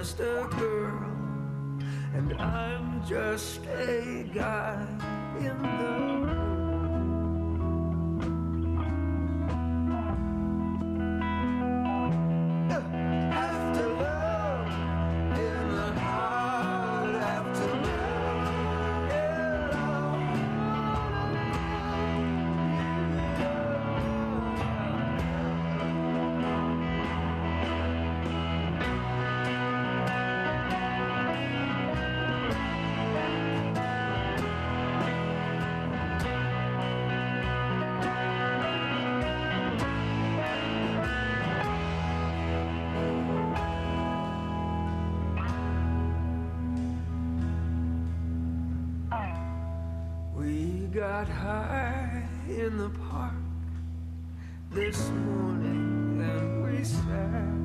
just a girl, and I'm just a guy in the room. After love in the heart, after love, yeah. We got high in the park this morning and we sat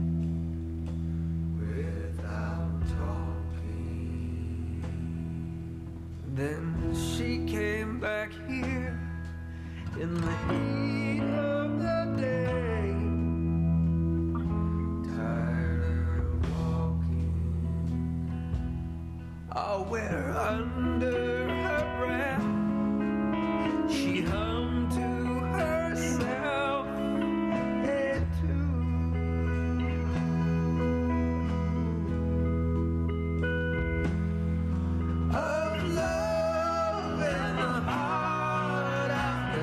without talking. Then she came back here in the heat of the day, tired of walking. Oh, we're under her breath. She hummed to herself a tune of love in the heart after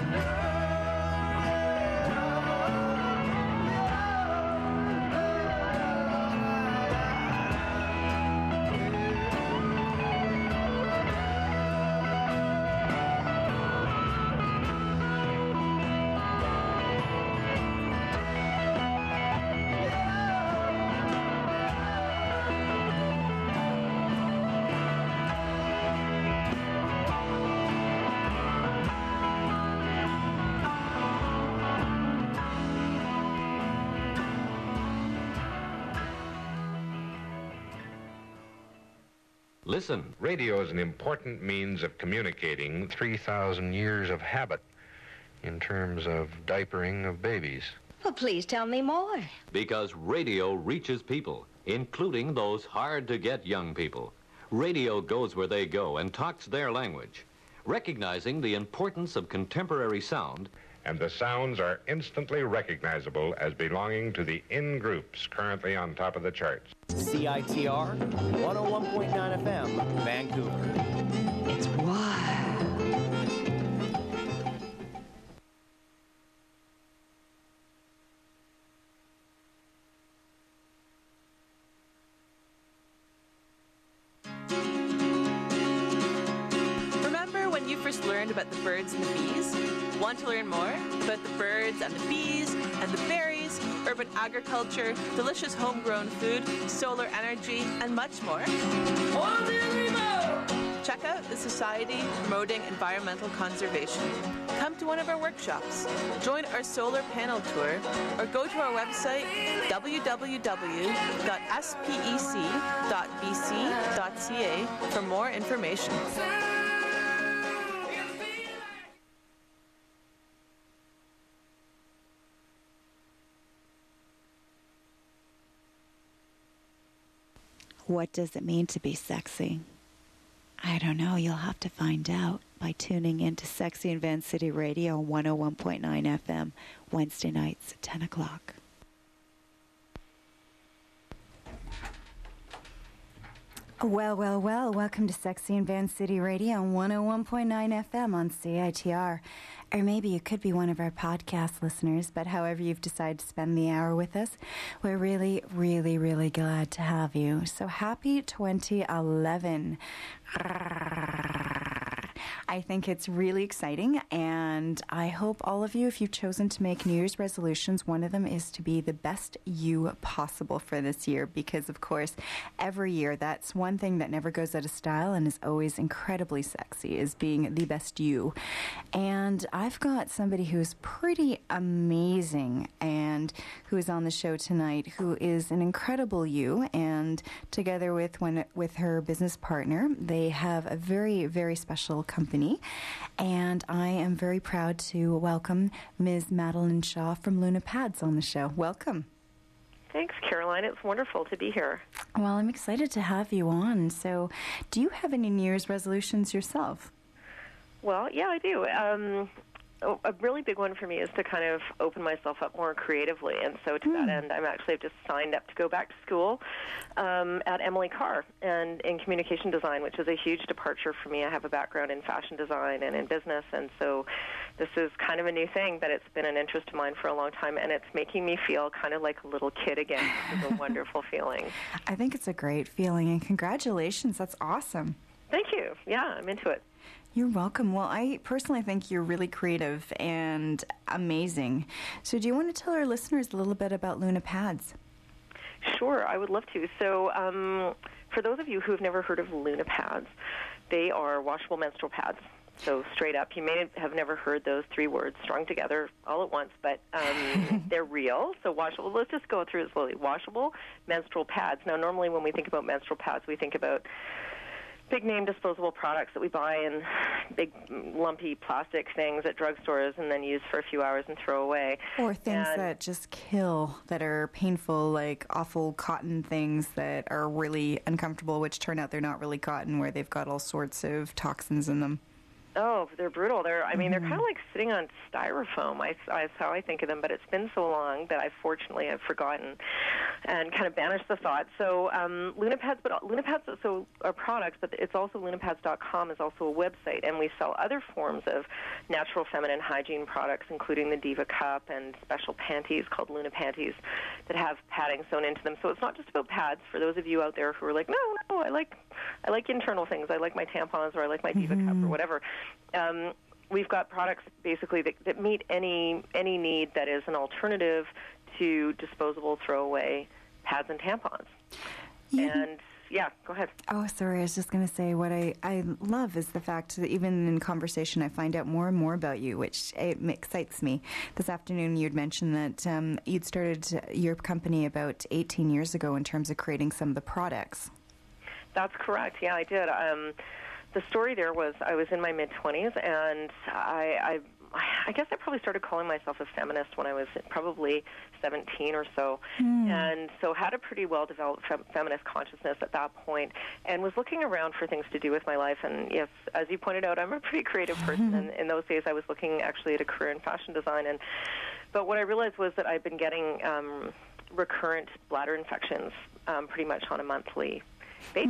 Listen, radio is an important means of communicating 3,000 years of habit in terms of diapering of babies. Well, please tell me more. Because radio reaches people, including those hard-to-get young people. Radio goes where they go and talks their language, recognizing the importance of contemporary sound. And the sounds are instantly recognizable as belonging to the in-groups currently on top of the charts. CITR 101.9 FM, Vancouver. It's wild. Remember when you first learned about the birds and the bees? Want to learn more about the birds and the bees and the berries, urban agriculture, delicious homegrown food, solar energy, and much more? Check out the Society Promoting Environmental Conservation. Come to one of our workshops, join our solar panel tour, or go to our website www.spec.bc.ca for more information. What does it mean to be sexy? I don't know. You'll have to find out by tuning in to Sexy in Van City Radio 101.9 FM, Wednesday nights at 10 o'clock. Well, welcome to Sexy in Van City Radio on 101.9 FM on CITR. Or maybe you could be one of our podcast listeners, but however you've decided to spend the hour with us, we're really, really, really glad to have you. So happy 2011. I think it's really exciting, and I hope all of you, if you've chosen to make New Year's resolutions, one of them is to be the best you possible for this year, because, of course, every year, that's one thing that never goes out of style and is always incredibly sexy, is being the best you. And I've got somebody who's pretty amazing and who is on the show tonight, who is an incredible you, and together with her business partner, they have a very, very special company. And I am very proud to welcome Ms. Madeline Shaw from Luna Pads on the show. Welcome. Thanks, Caroline. It's wonderful to be here. Well, I'm excited to have you on. So, do you have any New Year's resolutions yourself? Well, yeah, I do. A really big one for me is to kind of open myself up more creatively. And so to that end, I've just signed up to go back to school at Emily Carr and in communication design, which is a huge departure for me. I have a background in fashion design and in business, and so this is kind of a new thing, but it's been an interest of mine for a long time, and it's making me feel kind of like a little kid again, which is a wonderful feeling. I think it's a great feeling, and congratulations. That's awesome. Thank you. Yeah, I'm into it. You're welcome. Well, I personally think you're really creative and amazing. So do you want to tell our listeners a little bit about Luna Pads? Sure, I would love to. So for those of you who have never heard of Luna Pads, they are washable menstrual pads. So straight up, you may have never heard those three words strung together all at once, but they're real. So washable, let's just go through it slowly. Washable menstrual pads. Now, normally when we think about menstrual pads, we think about big-name disposable products that we buy in big, lumpy plastic things at drugstores and then use for a few hours and throw away. Or things that just kill, that are painful, like awful cotton things that are really uncomfortable, which turn out they're not really cotton, where they've got all sorts of toxins in them. Oh, they're brutal. They're kind of like sitting on styrofoam. That's how I think of them. But it's been so long that I fortunately have forgotten and kind of banished the thought. So Luna Pads so are products, but it's also lunapads.com is also a website, and we sell other forms of natural feminine hygiene products, including the Diva Cup and special panties called Luna Panties that have padding sewn into them. So it's not just about pads. For those of you out there who are like, no, I like internal things. I like my tampons, or I like my Diva Cup, or whatever. We've got products basically that meet any need that is an alternative to disposable throwaway pads and tampons. And yeah, go ahead. Oh, sorry. I was just going to say what I love is the fact that even in conversation I find out more and more about you, which excites me. This afternoon you'd mentioned that you'd started your company about 18 years ago in terms of creating some of the products. That's correct. Yeah, I did. The story there was I was in my mid-20s, and I guess I probably started calling myself a feminist when I was probably 17 or so, and so had a pretty well-developed feminist consciousness at that point, and was looking around for things to do with my life. And yes, as you pointed out, I'm a pretty creative person, and in those days I was looking actually at a career in fashion design. But what I realized was that I'd been getting recurrent bladder infections pretty much on a monthly basis.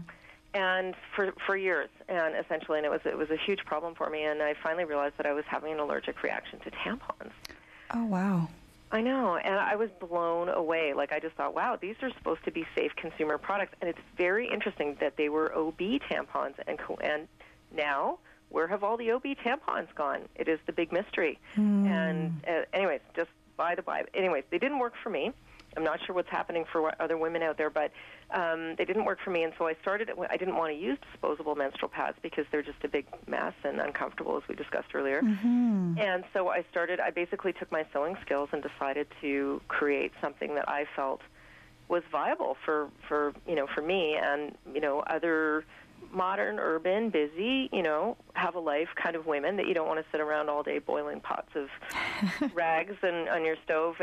And for years, and essentially, and it was a huge problem for me. And I finally realized that I was having an allergic reaction to tampons. Oh, wow. I know, and I was blown away. Like, I just thought, wow, these are supposed to be safe consumer products. And it's very interesting that they were OB tampons. And now, where have all the OB tampons gone? It is the big mystery. And anyways, just by the by. Anyways, they didn't work for me. I'm not sure what's happening for other women out there, but they didn't work for me, and so I didn't want to use disposable menstrual pads because they're just a big mess and uncomfortable, as we discussed earlier. And so I basically took my sewing skills and decided to create something that I felt was viable for me and, other modern, urban, busy, have a life kind of women that you don't want to sit around all day boiling pots of rags on your stove.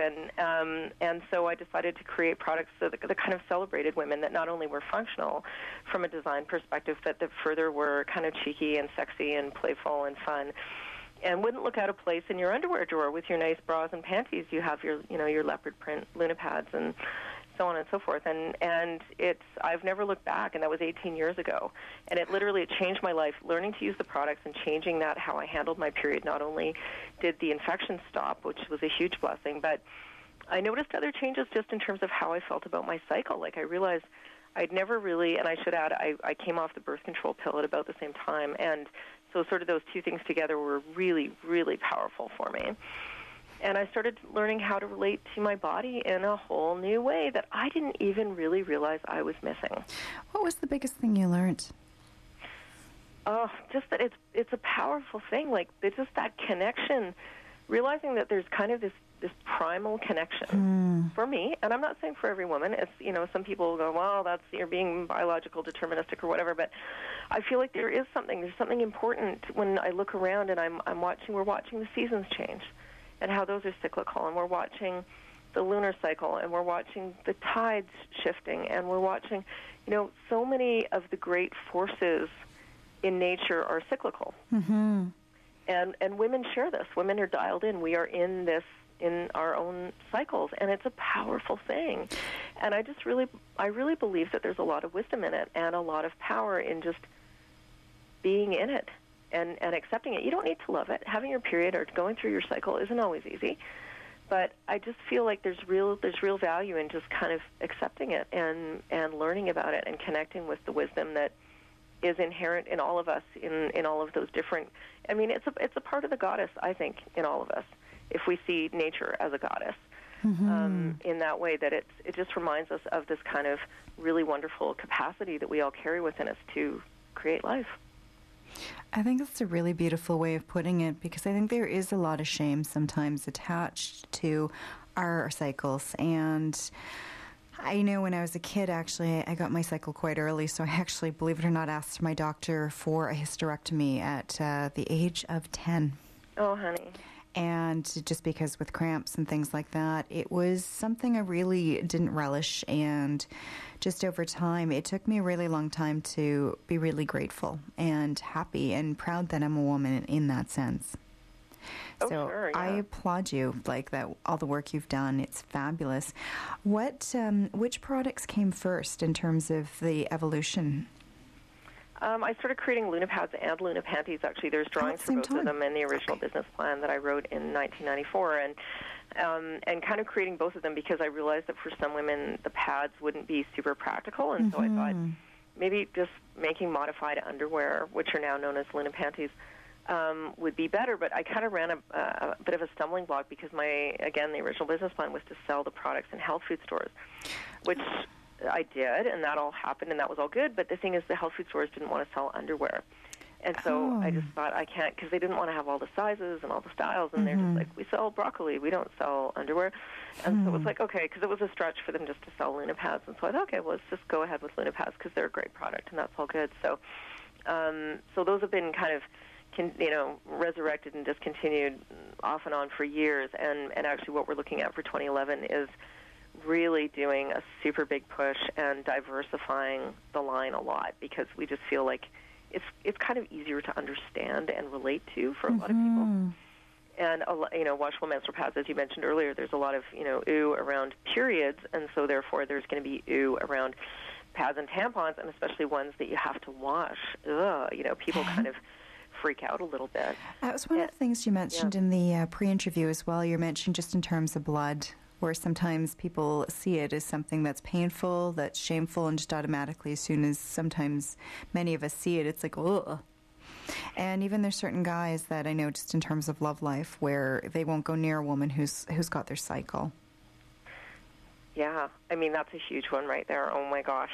And so I decided to create products that kind of celebrated women, that not only were functional from a design perspective, but that further were kind of cheeky and sexy and playful and fun, and wouldn't look out of place in your underwear drawer with your nice bras and panties. You have your leopard print Luna Pads and so on and so forth, and I've never looked back, and that was 18 years ago, and it changed my life, learning to use the products and changing that, how I handled my period. Not only did the infection stop, which was a huge blessing, but I noticed other changes just in terms of how I felt about my cycle. Like, I realized I'd never really, and I should add, I came off the birth control pill at about the same time, and so sort of those two things together were really, really powerful for me. And I started learning how to relate to my body in a whole new way that I didn't even really realize I was missing. What was the biggest thing you learned? Oh, just that it's a powerful thing. Like, it's just that connection, realizing that there's kind of this primal connection for me. And I'm not saying for every woman. It's, some people go, well, you're being biological, deterministic, or whatever. But I feel like there's something important when I look around and we're watching the seasons change, and how those are cyclical, and we're watching the lunar cycle, and we're watching the tides shifting, and we're watching, so many of the great forces in nature are cyclical. Mm-hmm. And women share this. Women are dialed in. We are in this in our own cycles, and it's a powerful thing. And I really believe that there's a lot of wisdom in it and a lot of power in just being in it and accepting it. You don't need to love it. Having your period or going through your cycle isn't always easy, but I just feel like there's real value in just kind of accepting it and learning about it and connecting with the wisdom that is inherent in all of us, in all of those different. I mean, it's a part of the goddess, I think, in all of us. If we see nature as a goddess, in that way, that it just reminds us of this kind of really wonderful capacity that we all carry within us to create life. I think that's a really beautiful way of putting it, because I think there is a lot of shame sometimes attached to our cycles. And I know when I was a kid, actually, I got my cycle quite early, so I actually, believe it or not, asked my doctor for a hysterectomy at the age of 10. Oh, honey. And just because with cramps and things like that, it was something I really didn't relish. And just over time, it took me a really long time to be really grateful and happy and proud that I'm a woman in that sense. Oh, So sure, yeah. I applaud you, like that, all the work you've done. It's fabulous. Which products came first in terms of the evolution? I started creating Luna Pads and Luna Panties. Actually, there's drawings for both of them in the original business plan that I wrote in 1994, and kind of creating both of them because I realized that for some women the pads wouldn't be super practical, and so I thought maybe just making modified underwear, which are now known as Luna Panties, would be better. But I kind of ran a bit of a stumbling block because the original business plan was to sell the products in health food stores, which I did, and that all happened, and that was all good. But the thing is, the health food stores didn't want to sell underwear. And so I just thought I can't, because they didn't want to have all the sizes and all the styles, and they're just like, we sell broccoli, we don't sell underwear. And so it was like, okay, because it was a stretch for them just to sell Luna Pads. And so I thought, okay, well, let's just go ahead with Luna Pads because they're a great product, and that's all good. So so those have been kind of, resurrected and discontinued off and on for years. And actually what we're looking at for 2011 is really doing a super big push and diversifying the line a lot, because we just feel like it's kind of easier to understand and relate to for a lot of people. And washable menstrual pads, as you mentioned earlier, there's a lot of ooh around periods, and so therefore there's going to be ooh around pads and tampons, and especially ones that you have to wash. People kind of freak out a little bit. That was one of the things you mentioned in the pre-interview as well. You mentioned just in terms of blood, where sometimes people see it as something that's painful, that's shameful, and just automatically, as soon as sometimes many of us see it, it's like, ugh. And even there's certain guys that I know, just in terms of love life, where they won't go near a woman who's got their cycle. Yeah, I mean, that's a huge one right there. Oh, my gosh.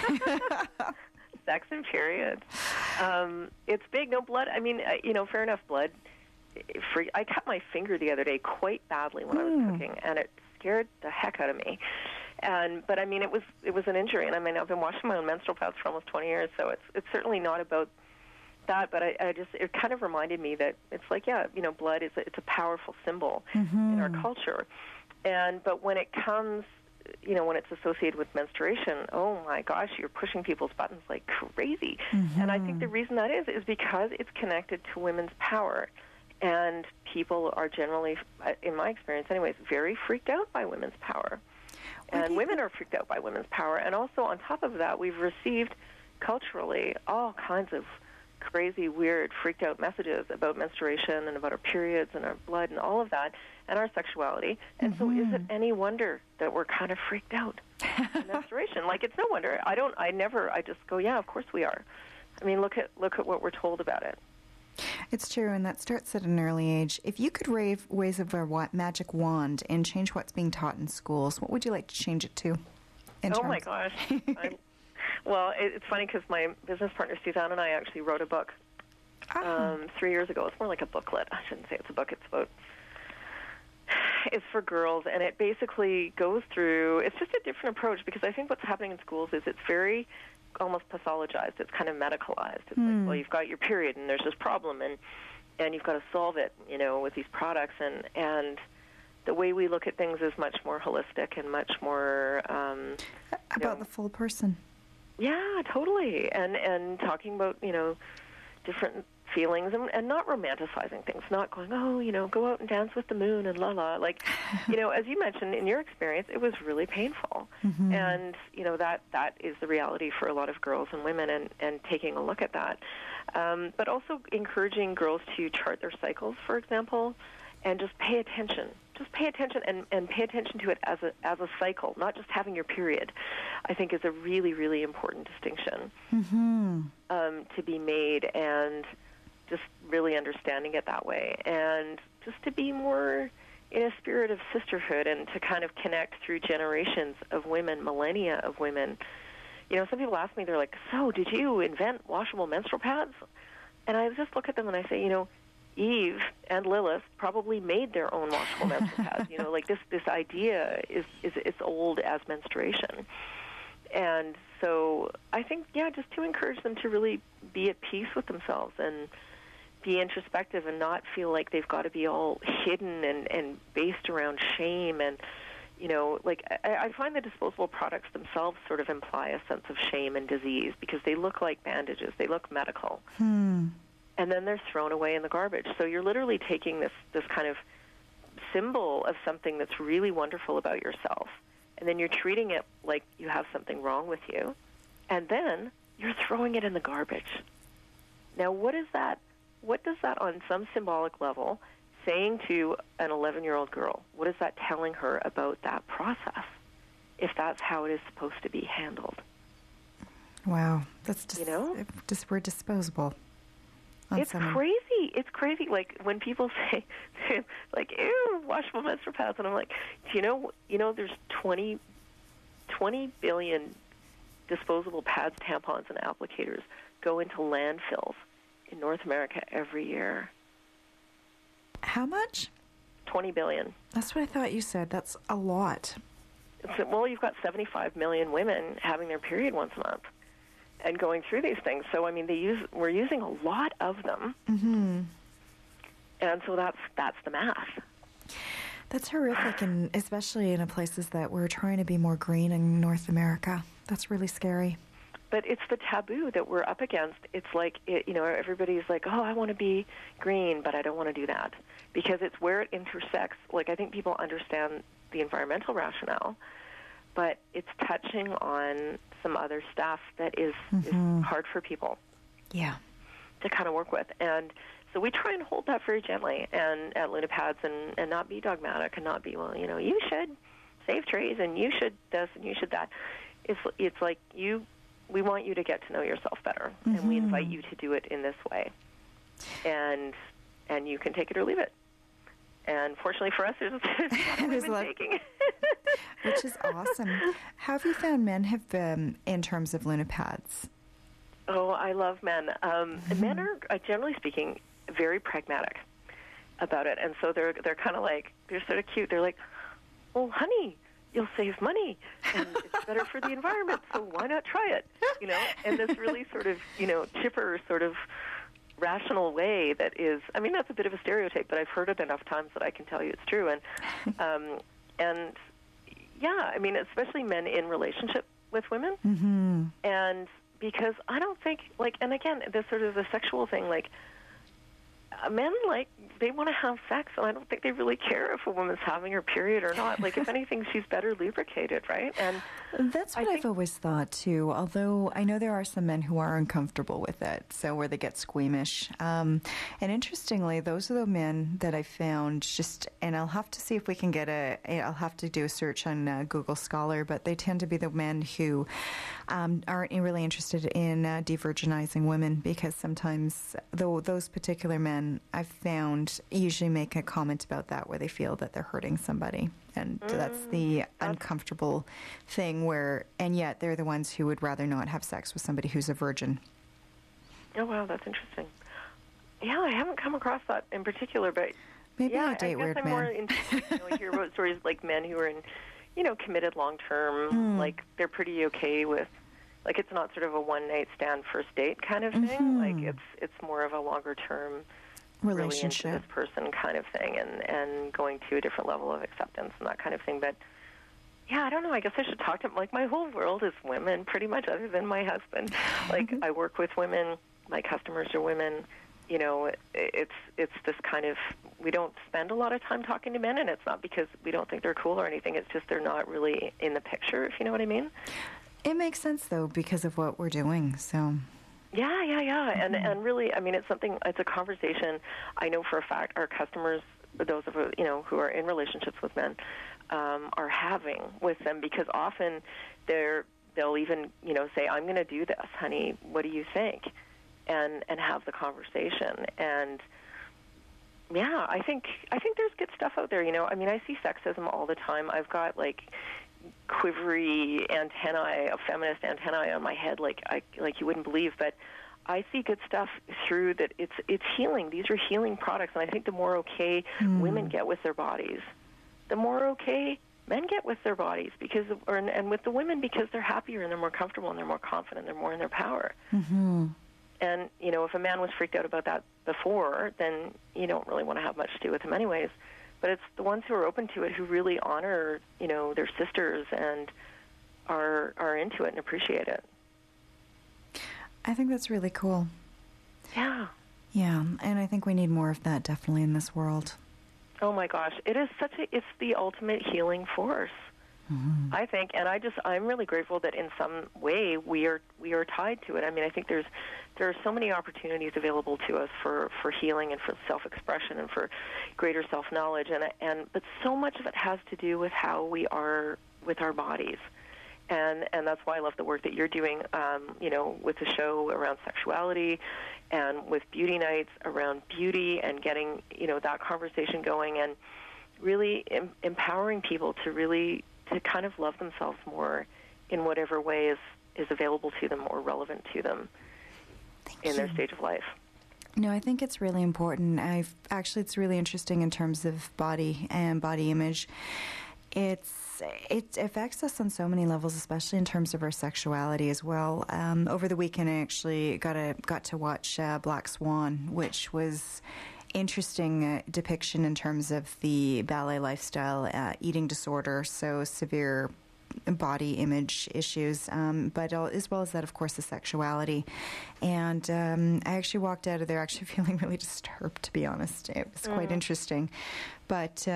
Sex and periods. It's big. No blood. I mean, fair enough, blood. I cut my finger the other day quite badly when I was cooking, and it scared the heck out of me. But I mean, it was an injury, and I mean, I've been washing my own menstrual pads for almost 20 years, so it's certainly not about that. But it kind of reminded me that it's like, blood it's a powerful symbol in our culture, but when it comes, when it's associated with menstruation, oh my gosh, you're pushing people's buttons like crazy. And I think the reason that is because it's connected to women's power. And people are generally, in my experience anyways, very freaked out by women's power. And women are freaked out by women's power. And also on top of that, we've received culturally all kinds of crazy, weird, freaked out messages about menstruation and about our periods and our blood and all of that and our sexuality. And so is it any wonder that we're kind of freaked out in menstruation? Like, it's no wonder. I just go, yeah, of course we are. I mean, look at what we're told about it. It's true, and that starts at an early age. If you could wave a magic wand and change what's being taught in schools, what would you like to change it to? My gosh. Well, it's funny because my business partner, Suzanne, and I actually wrote a book 3 years ago. It's more like a booklet. I shouldn't say it's a book. It's for girls, and it basically goes through, it's just a different approach, because I think what's happening in schools is it's very almost pathologized. It's kind of medicalized. It's like, well, you've got your period, and there's this problem, and you've got to solve it, with these products, and the way we look at things is much more holistic and much more about the full person. Yeah, totally. And talking about, different feelings and not romanticizing things, not going, go out and dance with the moon and la. Like, as you mentioned in your experience, it was really painful. Mm-hmm. And, that is the reality for a lot of girls and women and taking a look at that. But also encouraging girls to chart their cycles, for example, and just pay attention. Just pay attention and pay attention to it as a cycle, not just having your period, I think is a really, really important distinction to be made, and just really understanding it that way. And just to be more in a spirit of sisterhood and to kind of connect through generations of women, millennia of women. Some people ask me, they're like, so did you invent washable menstrual pads? And I just look at them and I say, Eve and Lilith probably made their own washable menstrual pads. Like this idea is it's old as menstruation. And so I think, just to encourage them to really be at peace with themselves and be introspective and not feel like they've got to be all hidden and based around shame. And, I find the disposable products themselves sort of imply a sense of shame and disease because they look like bandages. They look medical. And then they're thrown away in the garbage. So you're literally taking this kind of symbol of something that's really wonderful about yourself, and then you're treating it like you have something wrong with you, and then you're throwing it in the garbage. Now, what does that on some symbolic level saying to an 11-year-old girl? What is that telling her about that process, if that's how it is supposed to be handled? Wow. That's just we're disposable. It's crazy. It's crazy. Like when people say, like, ew, washable menstrual pads, and I'm like, do you know, there's 20 billion disposable pads, tampons, and applicators go into landfills in North America every year. How much? 20 billion. That's what I thought you said. That's a lot. Well, you've got 75 million women having their period once a month and going through these things. So, I mean, we're using a lot of them. Mm-hmm. And so that's the math. That's horrific, and especially in places that we're trying to be more green in North America. That's really scary. But it's the taboo that we're up against. It's like, everybody's like, oh, I want to be green, but I don't want to do that. Because it's where it intersects. Like, I think people understand the environmental rationale, but it's touching on some other stuff that is hard for people to kind of work with. And so we try and hold that very gently and at Lunapads and not be dogmatic and not be, well, you should save trees and you should this and you should that. It's like we want you to get to know yourself better, and we invite you to do it in this way. And you can take it or leave it. And fortunately for us, there's a lot of taking. Which is awesome. How have you found men have been in terms of Lunapads? Oh, I love men. Men are, generally speaking, very pragmatic about it. And so they're kind of like, they're sort of cute. They're like, oh, honey, you'll save money, and it's better for the environment, so why not try it? And this really sort of, chipper sort of rational way that is, I mean, that's a bit of a stereotype, but I've heard it enough times that I can tell you it's true. And yeah, I mean, especially men in relationship with women. Mm-hmm. And because I don't think, and again, this sort of the sexual thing, men, they want to have sex, and I don't think they really care if a woman's having her period or not. If anything, she's better lubricated, right? And that's what I've always thought, too, although I know there are some men who are uncomfortable with it, so where they get squeamish. And interestingly, those are the men that I found and I'll have to see if we can get I'll have to do a search on Google Scholar, but they tend to be the men who aren't really interested in de-virginizing women, because sometimes those particular men I've found usually make a comment about that where they feel that they're hurting somebody, and that's the uncomfortable thing and yet they're the ones who would rather not have sex with somebody who's a virgin. Oh, wow, that's interesting. Yeah, I haven't come across that in particular, but maybe I date weird men. More I hear about stories like men who are in, committed long term, they're pretty okay with, it's not sort of a one night stand first date kind of thing. It's more of a longer term really into Relationship. this person kind of thing, and going to a different level of acceptance and that kind of thing. But yeah, I don't know. I guess I should talk to them. Like, my whole world is women, pretty much, other than my husband. Like, I work with women. My customers are women. You know, it's this kind of, we don't spend a lot of time talking to men, and it's not because we don't think they're cool or anything. It's just they're not really in the picture, if you know what I mean. It makes sense, though, because of what we're doing, so... Yeah. And really, I mean, it's a conversation. I know for a fact our customers, those of you know who are in relationships with men, are having with them, because often they'll even, you know, say, I'm going to do this, honey, what do you think? And have the conversation. And yeah, I think there's good stuff out there, you know. I mean, I see sexism all the time. I've got like quivery antennae, feminist antennae on my head, like you wouldn't believe. But I see good stuff through that. It's healing. These are healing products, and I think the more okay women get with their bodies, the more okay men get with their bodies, and with the women, because they're happier and they're more comfortable and they're more confident, they're more in their power. Mm-hmm. And, you know, if a man was freaked out about that before, then you don't really want to have much to do with him anyways. But it's the ones who are open to it who really honor, you know, their sisters and are into it and appreciate it. I think that's really cool. Yeah. Yeah, and I think we need more of that, definitely, in this world. Oh my gosh, it's the ultimate healing force. Mm-hmm. I think, and I'm really grateful that in some way we are tied to it. I mean, I think there are so many opportunities available to us for healing and for self-expression and for greater self-knowledge, but so much of it has to do with how we are with our bodies. And that's why I love the work that you're doing, you know, with the show around sexuality and with beauty nights around beauty and getting, you know, that conversation going and really empowering people to kind of love themselves more in whatever way is available to them or relevant to them in their stage of life. No, I think it's really important. It's really interesting in terms of body and body image. It affects us on so many levels, especially in terms of our sexuality as well. Over the weekend, I actually got to watch Black Swan, which was interesting depiction in terms of the ballet lifestyle, eating disorder, so severe body image issues, but as well as that, of course, the sexuality. And I actually walked out of there actually feeling really disturbed, to be honest. It was quite interesting. But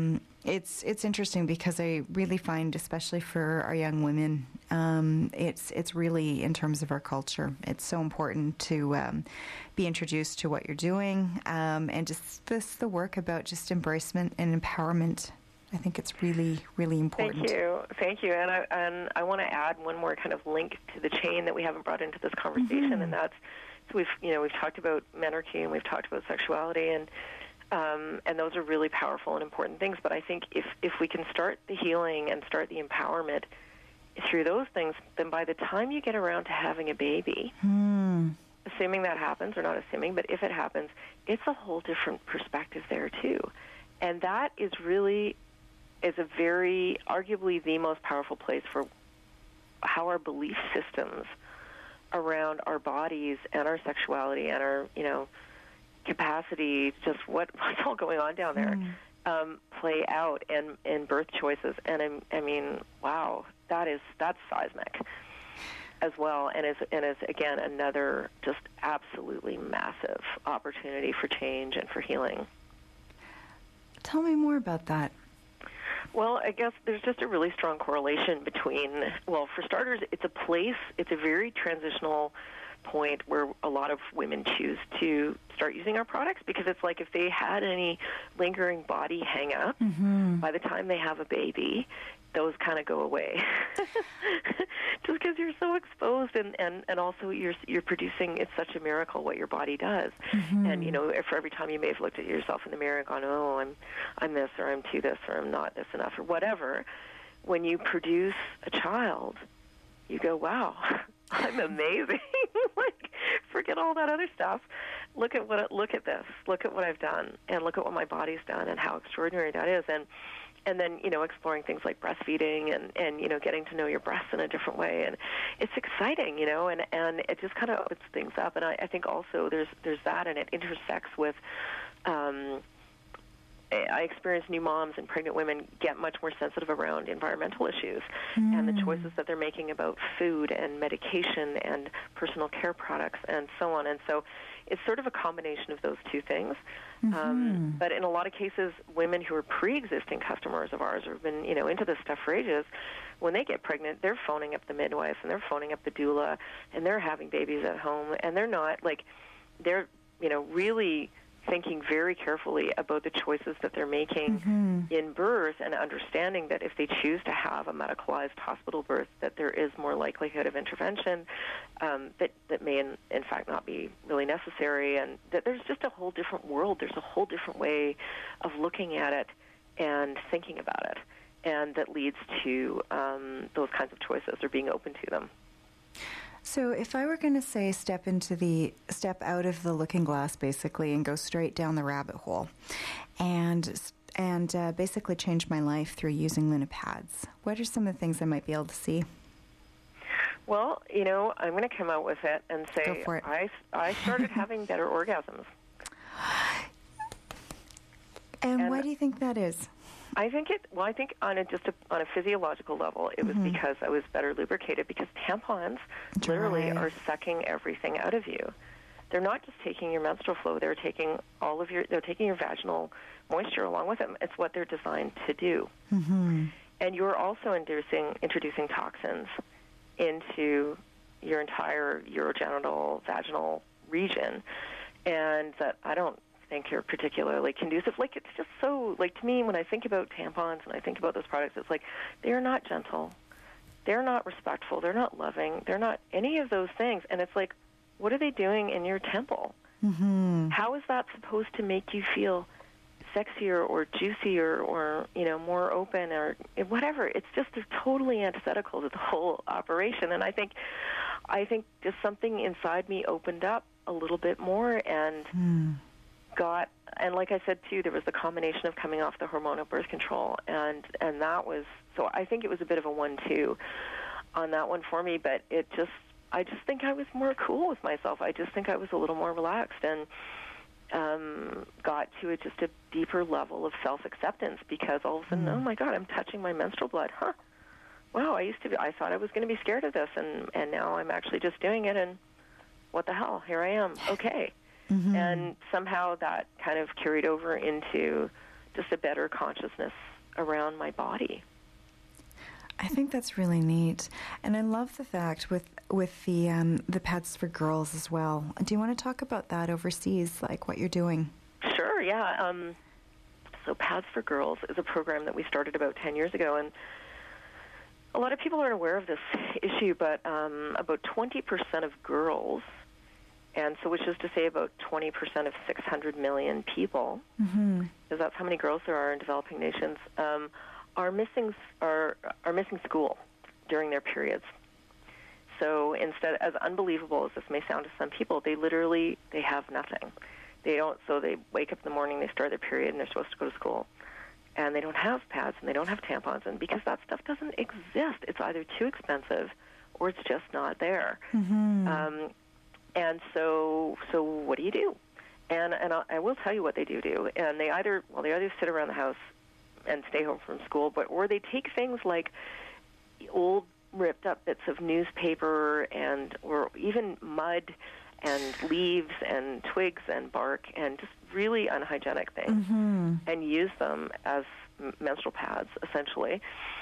it's interesting because I really find, especially for our young women, it's really, in terms of our culture, it's so important to be introduced to what you're doing, and just the work about just embracement and empowerment. I think it's really, really important. Thank you. And I want to add one more kind of link to the chain that we haven't brought into this conversation, and that's, so we've talked about menarche and we've talked about sexuality, and those are really powerful and important things. But I think if we can start the healing and start the empowerment through those things, then by the time you get around to having a baby, assuming that happens, or not assuming, but if it happens, it's a whole different perspective there too. And that is a very, arguably the most powerful place for how our belief systems around our bodies and our sexuality and our, you know, capacity, just what's all going on down there, play out in birth choices. And I mean, wow, that's seismic as well, and is again another just absolutely massive opportunity for change and for healing. Tell me more about that. Well, I guess there's just a really strong correlation between, well, for starters, it's a very transitional point where a lot of women choose to start using our products, because it's like if they had any lingering body hang-up, by the time they have a baby, those kind of go away. Just because you're so exposed, and also you're producing, it's such a miracle what your body does. And, you know, for every time you may have looked at yourself in the mirror and gone, oh, I'm this, or I'm too this, or I'm not this enough, or whatever, when you produce a child, you go, wow, I'm amazing. Like, forget all that other stuff. Look at this. Look at what I've done, and look at what my body's done, and how extraordinary that is. And then, you know, exploring things like breastfeeding and you know, getting to know your breasts in a different way. And it's exciting, you know, and it just kind of opens things up. And I think also there's that, and it intersects with I experience new moms and pregnant women get much more sensitive around environmental issues and the choices that they're making about food and medication and personal care products and so on. And so it's sort of a combination of those two things. But in a lot of cases, women who are pre-existing customers of ours or have been, into this stuff for ages, when they get pregnant, they're phoning up the midwife and they're phoning up the doula and they're having babies at home, and they're not, they're, really thinking very carefully about the choices that they're making in birth, and understanding that if they choose to have a medicalized hospital birth, that there is more likelihood of intervention that may in fact not be really necessary, and that there's just a whole different world. There's a whole different way of looking at it and thinking about it, and that leads to those kinds of choices or being open to them. So if I were going to say step out of the looking glass, basically, and go straight down the rabbit hole and basically change my life through using Lunapads, what are some of the things I might be able to see? Well, I'm going to come out with it and say Go for it. I started having better orgasms. And why do you think that is? I think on a physiological level, it was because I was better lubricated, because tampons literally are sucking everything out of you. They're not just taking your menstrual flow; they're taking they're taking your vaginal moisture along with them. It's what they're designed to do. And you're also introducing toxins into your entire urogenital vaginal region, and that I don't think you're particularly conducive. It's just so, to me, when I think about tampons and I think about those products, it's they're not gentle, they're not respectful, they're not loving, they're not any of those things. And it's what are they doing in your temple? How is that supposed to make you feel sexier or juicier or, more open or whatever? It's just totally antithetical to the whole operation. And I think just something inside me opened up a little bit more and and like I said too, there was the combination of coming off the hormonal birth control, and that was, so I think it was a bit of a 1-2 on that one for me. But I just think I was more cool with myself. I just think I was a little more relaxed and got to just a deeper level of self-acceptance, because all of a sudden, oh my God, I'm touching my menstrual blood. Wow, I thought I was going to be scared of this, and now I'm actually just doing it, and what the hell, here I am. Okay. And somehow that kind of carried over into just a better consciousness around my body. I think that's really neat, and I love the fact with the pads for girls as well. Do you want to talk about that overseas, what you're doing? Sure, yeah. So Pads for Girls is a program that we started about 10 years ago, and a lot of people aren't aware of this issue, but about 20% of girls, and so which is to say about 20% of 600 million people, because that's how many girls there are in developing nations, are missing school during their periods. So instead, as unbelievable as this may sound to some people, they have nothing. They wake up in the morning, they start their period, and they're supposed to go to school. And they don't have pads, and they don't have tampons, and because that stuff doesn't exist, it's either too expensive or it's just not there. And so what do you do? And I will tell you what they do. And they either sit around the house and stay home from school, or they take things like old ripped up bits of newspaper or even mud and leaves and twigs and bark and just really unhygienic things and use them as menstrual pads, essentially.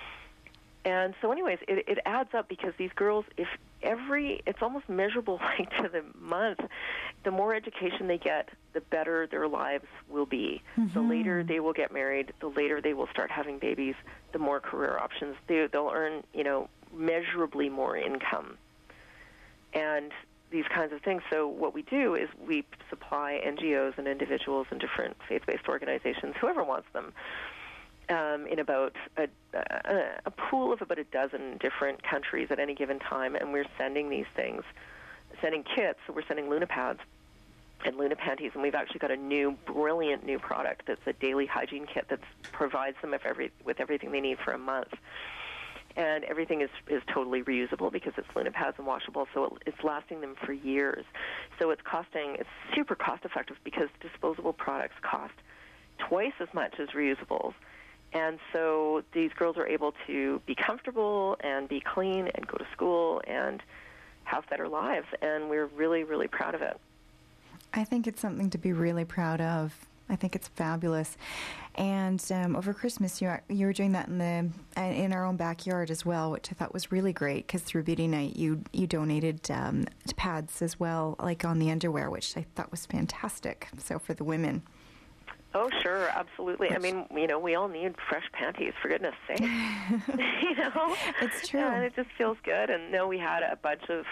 And so anyways, it adds up, because these girls, it's almost measurable to the month, the more education they get, the better their lives will be. The later they will get married, the later they will start having babies, the more career options. They'll earn, measurably more income. And these kinds of things. So what we do is we supply NGOs and individuals and different faith-based organizations, whoever wants them, in about a pool of about a dozen different countries at any given time, and we're sending these things, sending kits. So we're sending Lunapads and Lunapanties, and we've actually got a brilliant new product that's a daily hygiene kit that provides them with everything they need for a month. And everything is totally reusable because it's Luna pads and washable, so it's lasting them for years. So it's super cost effective because disposable products cost twice as much as reusables. And so these girls are able to be comfortable and be clean and go to school and have better lives. And we're really, really proud of it. I think it's something to be really proud of. I think it's fabulous. And over Christmas, you were doing that in our own backyard as well, which I thought was really great because through Beauty Night, you donated pads as well, like on the underwear, which I thought was fantastic. So for the women. Oh, sure, absolutely. I mean, we all need fresh panties, for goodness sake. It's true. And it just feels good. And no, we had a bunch of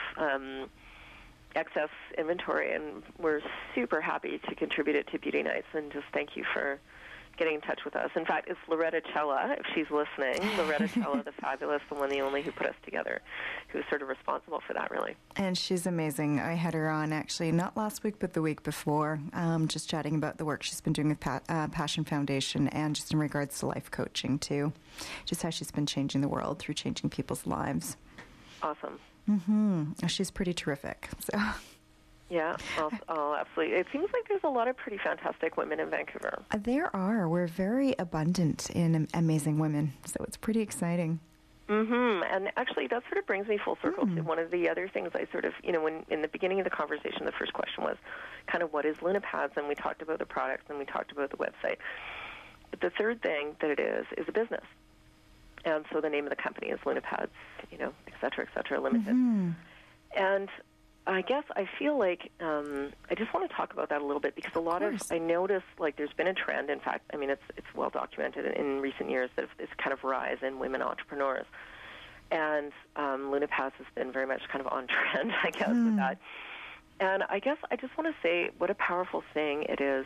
excess inventory, and we're super happy to contribute it to Beauty Nights, and just thank you for getting in touch with us. In fact, it's Loretta Cella, if she's listening, Loretta Cella, the fabulous, the one, the only, who put us together, who's sort of responsible for that, really. And she's amazing. I had her on, actually, not last week, but the week before, just chatting about the work she's been doing with Passion Foundation, and just in regards to life coaching, too. Just how she's been changing the world through changing people's lives. Awesome. Mm-hmm. She's pretty terrific. So. Yeah, absolutely. It seems like there's a lot of pretty fantastic women in Vancouver. There are. We're very abundant in amazing women, so it's pretty exciting. Mm-hmm. And actually, that sort of brings me full circle to one of the other things I sort of, when in the beginning of the conversation, the first question was kind of what is Luna Pads, and we talked about the products, and we talked about the website. But the third thing that it is a business. And so the name of the company is Luna Pads, et cetera, Limited. Mm-hmm. And I guess I feel like I just want to talk about that a little bit because I noticed like there's been a trend. In fact, I mean it's well documented in recent years that this kind of rise in women entrepreneurs, and Luna Pads has been very much kind of on trend, I guess, with that. And I guess I just want to say what a powerful thing it is.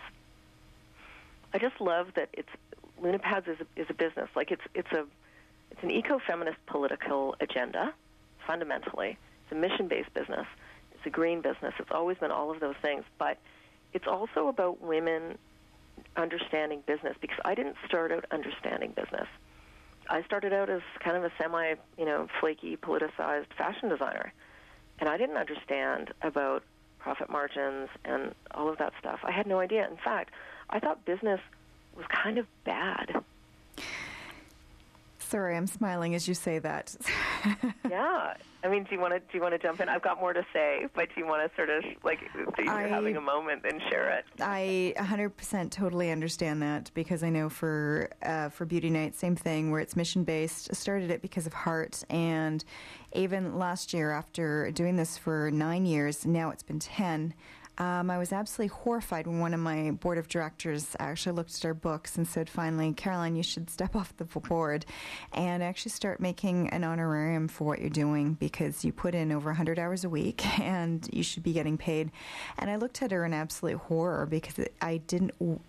I just love that Luna Pads is a business. Like it's an eco-feminist political agenda, fundamentally. It's a mission-based business. It's a green business. It's always been all of those things. But it's also about women understanding business, because I didn't start out understanding business. I started out as kind of a flaky, politicized fashion designer. And I didn't understand about profit margins and all of that stuff. I had no idea. In fact, I thought business was kind of bad. Sorry, I'm smiling as you say that. Yeah. I mean, do you want to jump in? I've got more to say, but do you want to sort of, like, if you're having a moment, then share it? I 100% totally understand that, because I know for Beauty Night, same thing, where it's mission-based. I started it because of heart, and even last year, after doing this for 9 years, now it's been 10, I was absolutely horrified when one of my board of directors actually looked at our books and said, finally, Caroline, you should step off the board and actually start making an honorarium for what you're doing, because you put in over 100 hours a week and you should be getting paid. And I looked at her in absolute horror, because I didn't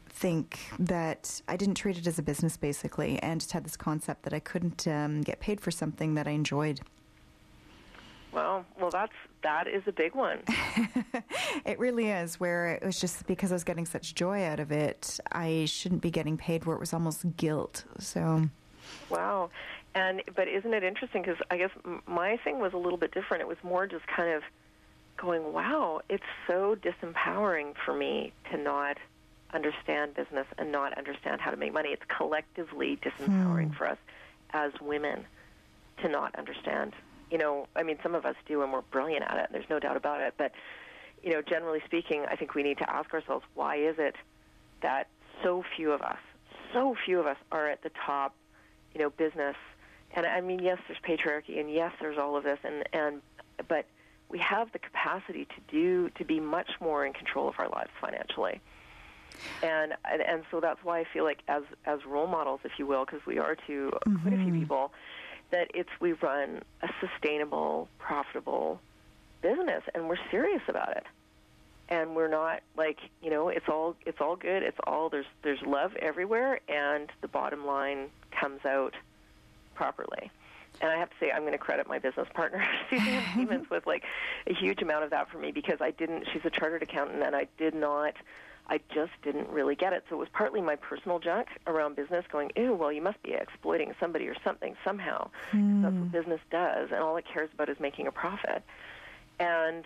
treat it as a business, basically, and just had this concept that I couldn't get paid for something that I enjoyed. Well, that is a big one. It really is, where it was just because I was getting such joy out of it, I shouldn't be getting paid, where it was almost guilt. So, wow. But isn't it interesting? Because I guess my thing was a little bit different. It was more just kind of going, wow, it's so disempowering for me to not understand business and not understand how to make money. It's collectively disempowering for us as women to not understand. I mean, some of us do, and we're brilliant at it. There's no doubt about it. But, generally speaking, I think we need to ask ourselves, why is it that so few of us are at the top, business? And I mean, yes, there's patriarchy, and yes, there's all of this, but we have the capacity to be much more in control of our lives financially. And so that's why I feel like as role models, if you will, because we are to quite a few people, that we run a sustainable, profitable business, and we're serious about it. And we're not like, it's all good. It's all there's love everywhere, and the bottom line comes out properly. And I have to say, I'm going to credit my business partner, Suzanne Siemens, with like a huge amount of that for me, because she's a chartered accountant, and I did not I just didn't really get it. So it was partly my personal junk around business going, ew, well, you must be exploiting somebody or something somehow. That's what business does, and all it cares about is making a profit. And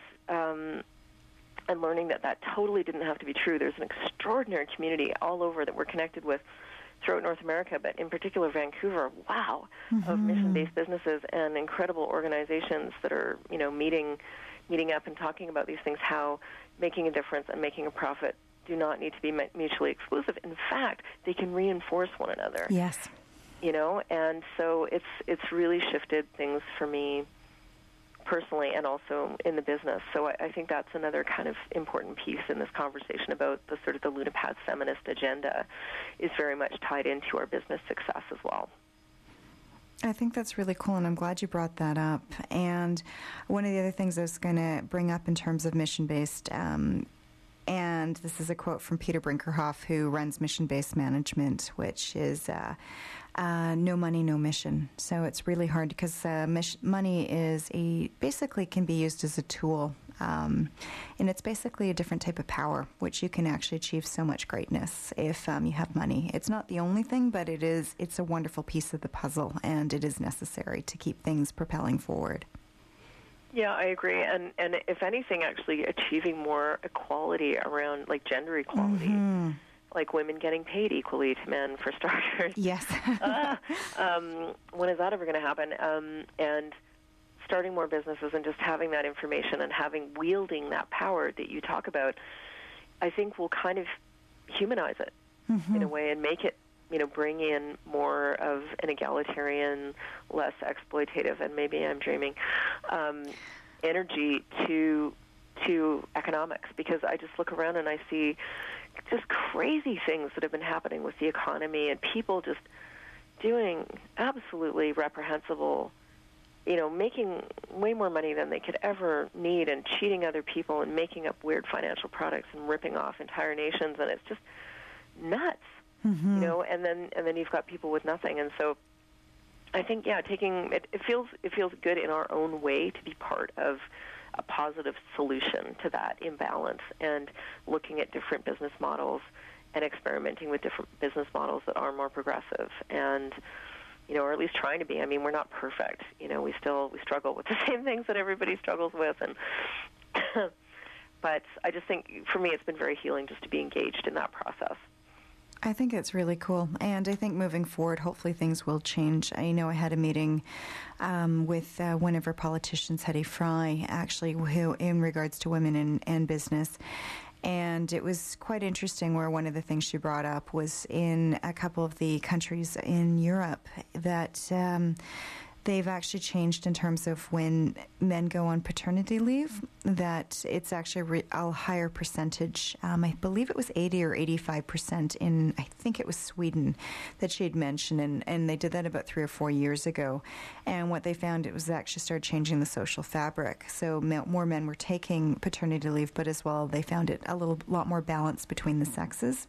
learning that totally didn't have to be true. There's an extraordinary community all over that we're connected with throughout North America, but in particular Vancouver, of mission-based businesses and incredible organizations that are, meeting up and talking about these things, how making a difference and making a profit do not need to be mutually exclusive. In fact, they can reinforce one another. Yes. And so it's really shifted things for me personally and also in the business. So I think that's another kind of important piece in this conversation about the sort of the Lunapaz feminist agenda is very much tied into our business success as well. I think that's really cool, and I'm glad you brought that up. And one of the other things I was going to bring up in terms of mission-based, and this is a quote from Peter Brinkerhoff, who runs Mission-Based Management, which is no money, no mission. So it's really hard because money is basically can be used as a tool, and it's basically a different type of power, which you can actually achieve so much greatness if you have money. It's not the only thing, but it's a wonderful piece of the puzzle, and it is necessary to keep things propelling forward. Yeah, I agree. And if anything, actually achieving more equality around, like, gender equality, like women getting paid equally to men, for starters. Yes. When is that ever going to happen? And starting more businesses and just having that information and wielding that power that you talk about, I think will kind of humanize it in a way and make it, bring in more of an egalitarian, less exploitative, and maybe I'm dreaming, energy to economics. Because I just look around and I see just crazy things that have been happening with the economy and people just doing absolutely reprehensible, making way more money than they could ever need and cheating other people and making up weird financial products and ripping off entire nations, and it's just nuts. And then you've got people with nothing. And so I think, taking it feels good in our own way to be part of a positive solution to that imbalance and looking at different business models and experimenting with different business models that are more progressive and, or at least trying to be. I mean, we're not perfect. We struggle with the same things that everybody struggles with. And but I just think for me it's been very healing just to be engaged in that process. I think it's really cool, and I think moving forward, hopefully things will change. I know I had a meeting with one of our politicians, Hedy Fry, actually, who in regards to women in business, and it was quite interesting where one of the things she brought up was in a couple of the countries in Europe that they've actually changed in terms of when men go on paternity leave, that it's actually a higher percentage. I believe it was 80 or 85% in, I think it was Sweden, that she had mentioned, and they did that about 3 or 4 years ago. And what they found, it was actually started changing the social fabric. So more men were taking paternity leave, but as well they found it a lot more balanced between the sexes.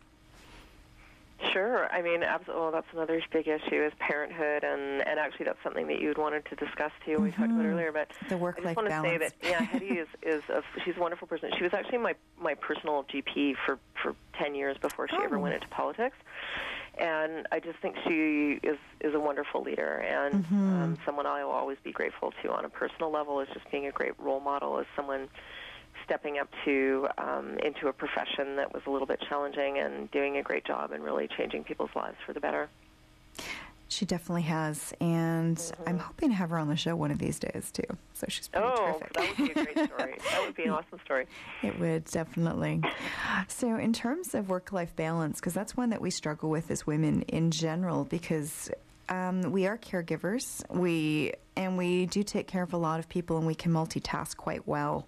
Sure. I mean, absolutely. Well, that's another big issue is parenthood, and actually that's something that you had wanted to discuss too. We talked about earlier, but the work-life balance. I just want to say that Hedy she's a wonderful person. She was actually my personal GP for 10 years before she ever went into politics, and I just think she is a wonderful leader and someone I will always be grateful to on a personal level, is just being a great role model, as someone stepping up to into a profession that was a little bit challenging and doing a great job and really changing people's lives for the better. She definitely has, and I'm hoping to have her on the show one of these days too. So she's pretty terrific. That would be a great story. That would be an awesome story. It would, definitely. So in terms of work-life balance, because that's one that we struggle with as women in general, because we are caregivers, we do take care of a lot of people, and we can multitask quite well.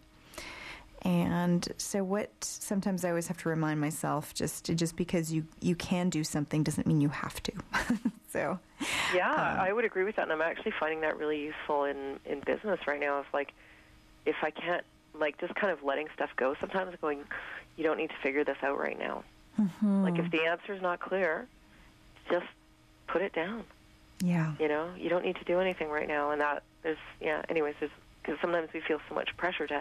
And so sometimes I always have to remind myself, just because you can do something doesn't mean you have to. So yeah, I would agree with that, and I'm actually finding that really useful in business right now. It's like, if I can't, like, just kind of letting stuff go sometimes, going, you don't need to figure this out right now. Like, if the answer's not clear, just put it down. Yeah. You don't need to do anything right now, and that there's, because sometimes we feel so much pressure to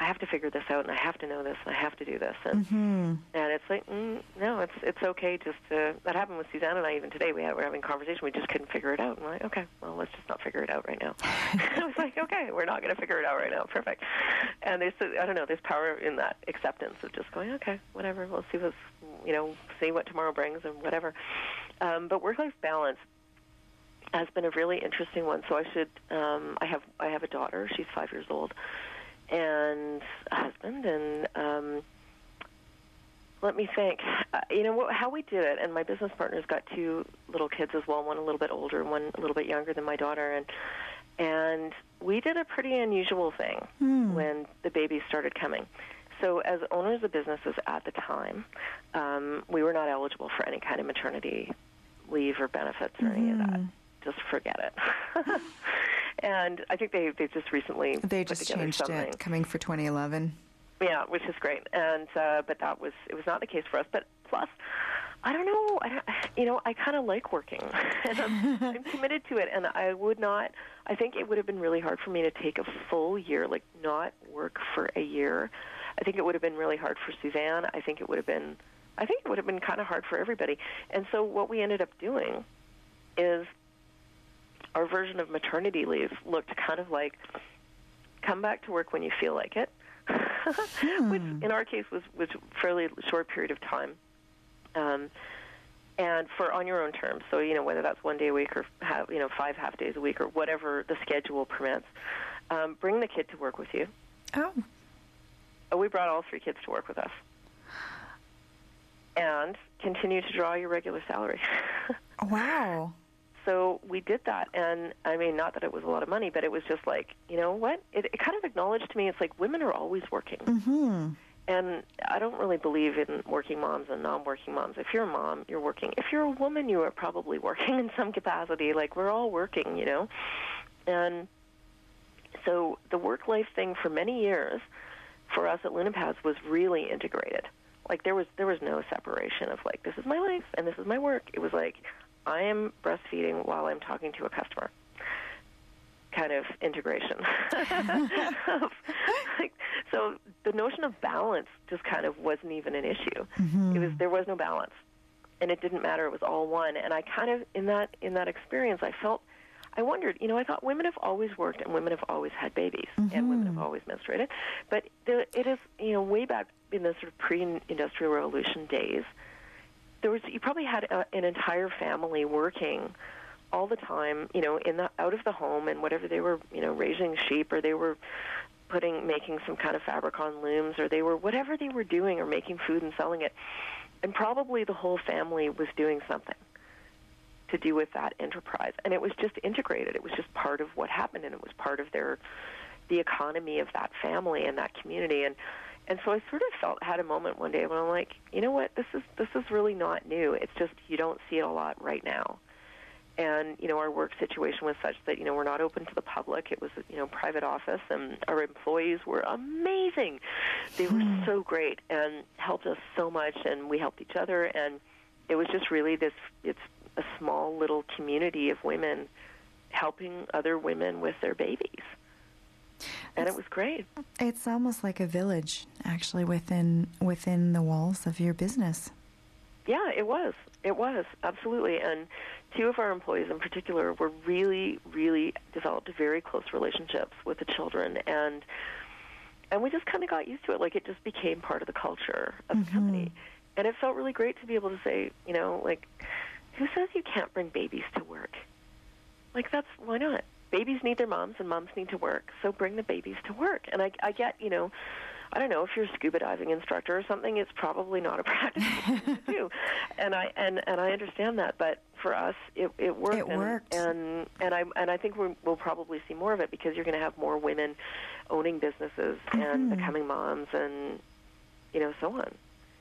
I have to figure this out, and I have to know this, and I have to do this, and it's like, no, it's okay just to. That happened with Suzanne and I even today. We're having a conversation. We just couldn't figure it out. And we're like, okay, well, let's just not figure it out right now. I was like, okay, we're not going to figure it out right now. Perfect. And there's, I don't know, there's power in that acceptance of just going, okay, whatever. We'll see what's, see what tomorrow brings and whatever. But work-life balance has been a really interesting one. So I have a daughter. She's 5 years old, and a husband. And let me think. How we did it. And my business partner's got two little kids as well. One a little bit older, and one a little bit younger than my daughter. And we did a pretty unusual thing when the babies started coming. So as owners of businesses at the time, we were not eligible for any kind of maternity leave or benefits or any of that. Just forget it. And I think they just recently they just changed something. It coming for 2011. Yeah, which is great. And but it was not the case for us. But plus, I don't know. I kind of like working, and I'm committed to it. And I would not. I think it would have been really hard for me to take a full year, like not work for a year. I think it would have been really hard for Suzanne. I think it would have been kind of hard for everybody. And so what we ended up doing is our version of maternity leave looked kind of like come back to work when you feel like it, which in our case was a fairly short period of time, and for on your own terms. So whether that's 1 day a week or 5 half days a week or whatever the schedule permits. Bring the kid to work with you. Oh, we brought all 3 kids to work with us. And continue to draw your regular salary. Wow. So we did that, and I mean, not that it was a lot of money, but it was just like, you know what? It kind of acknowledged to me, it's like women are always working. And I don't really believe in working moms and non-working moms. If you're a mom, you're working. If you're a woman, you are probably working in some capacity. Like, we're all working, And so the work-life thing for many years for us at Lunapaz was really integrated. Like, there was no separation of, like, this is my life and this is my work. It was like, I am breastfeeding while I'm talking to a customer kind of integration. So the notion of balance just kind of wasn't even an issue. There was no balance, and it didn't matter. It was all one. And I kind of, in that experience, I wondered, I thought women have always worked and women have always had babies and women have always menstruated. But it is, way back in the sort of pre-industrial revolution days, you probably had an entire family working all the time, out of the home, and whatever they were, raising sheep, or they were making some kind of fabric on looms, or they were whatever they were doing, or making food and selling it, and probably the whole family was doing something to do with that enterprise, and it was just integrated. It was just part of what happened, and it was part of the economy of that family and that community, and so I sort of had a moment one day when I'm like, you know what, this is really not new. It's just you don't see it a lot right now. And, our work situation was such that, we're not open to the public. It was, private office, and our employees were amazing. They were so great and helped us so much, and we helped each other. And it was just really it's a small little community of women helping other women with their babies. And it was great. It's almost like a village, actually, within the walls of your business. Yeah, it was. It was, absolutely. And 2 of our employees in particular were really, really developed very close relationships with the children. And we just kind of got used to it. Like, it just became part of the culture of the company. And it felt really great to be able to say, who says you can't bring babies to work? Like, why not? Babies need their moms, and moms need to work, so bring the babies to work. And I get, I don't know, if you're a scuba diving instructor or something, it's probably not a practical thing to do. And I understand that, but for us, it worked. It worked. And I think we'll probably see more of it, because you're going to have more women owning businesses and becoming moms, and so on.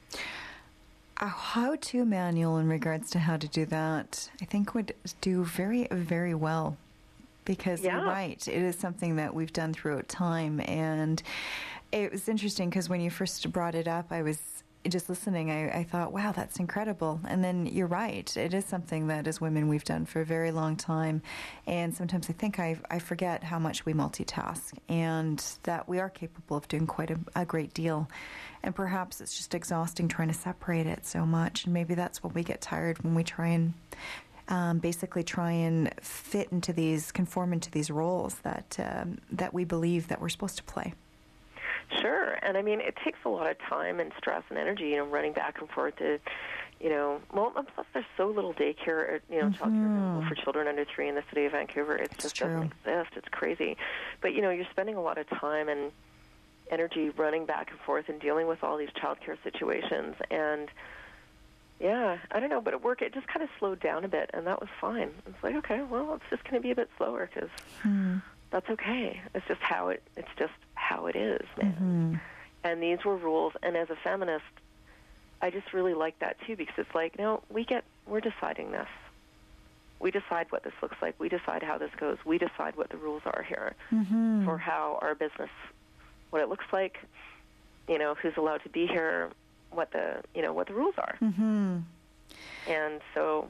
A how-to manual in regards to how to do that, I think would do very, very well. Because you're right, it is something that we've done throughout time. And it was interesting because when you first brought it up, I was just listening, I thought, wow, that's incredible. And then you're right. It is something that as women we've done for a very long time. And sometimes I think I forget how much we multitask and that we are capable of doing quite a great deal. And perhaps it's just exhausting trying to separate it so much. And maybe that's when we get tired, when we try and basically try and conform into these roles that we believe that we're supposed to play. Sure, and I mean, it takes a lot of time and stress and energy, running back and forth to, well, and plus there's so little daycare, childcare available for children under 3 in the city of Vancouver. It just doesn't exist. It's crazy. But, you're spending a lot of time and energy running back and forth and dealing with all these childcare situations. And, yeah, I don't know, but at work it just kind of slowed down a bit, and that was fine. It's like, okay, well, it's just going to be a bit slower because that's okay. It's just how it is, man. Mm-hmm. And these were rules. And as a feminist, I just really like that too, because it's like, no, we're deciding this. We decide what this looks like. We decide how this goes. We decide what the rules are here for how our business, what it looks like, who's allowed to be here, what the rules are. Mm-hmm. And so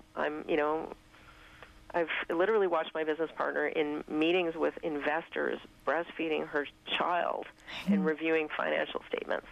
I've literally watched my business partner in meetings with investors breastfeeding her child and reviewing financial statements.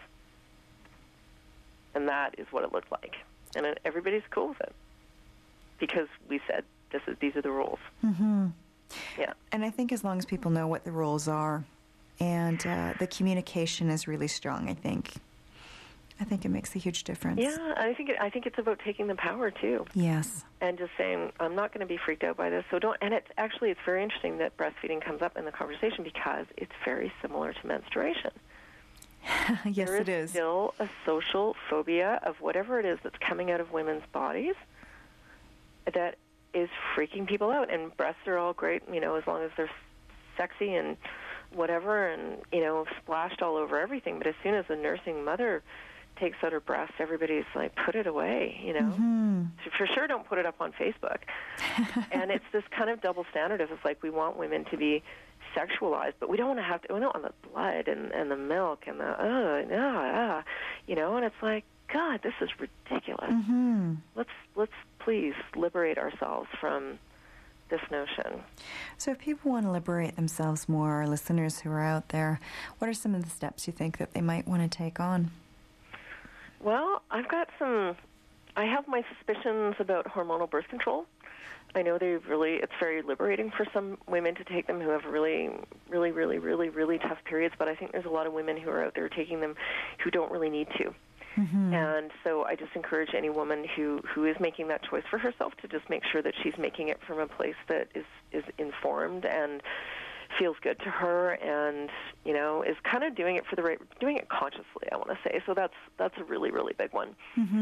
And that is what it looked like. And everybody's cool with it because we said these are the rules. Mm-hmm. Yeah. And I think as long as people know what the rules are and the communication is really strong, I think it makes a huge difference. Yeah, I think it's about taking the power too. Yes. And just saying, I'm not going to be freaked out by this. So don't. And it's very interesting that breastfeeding comes up in the conversation because it's very similar to menstruation. Yes, it is. There is still a social phobia of whatever it is that's coming out of women's bodies that is freaking people out. And breasts are all great, as long as they're sexy and whatever, and splashed all over everything. But as soon as a nursing mother takes out her breast, everybody's like, put it away, So for sure don't put it up on Facebook. And it's this kind of double standard of, it's like, we want women to be sexualized, but we don't want we don't want the blood and the milk and the and it's like, God, this is ridiculous. Let's please liberate ourselves from this notion. So if people want to liberate themselves more, our listeners who are out there, what are some of the steps you think that they might want to take on? Well, I have my suspicions about hormonal birth control. I know it's very liberating for some women to take them who have really, really, really, really, really tough periods, but I think there's a lot of women who are out there taking them who don't really need to. And so I just encourage any woman who is making that choice for herself to just make sure that she's making it from a place that is informed and feels good to her, and is kind of doing it consciously, I want to say. So that's a really, really big one.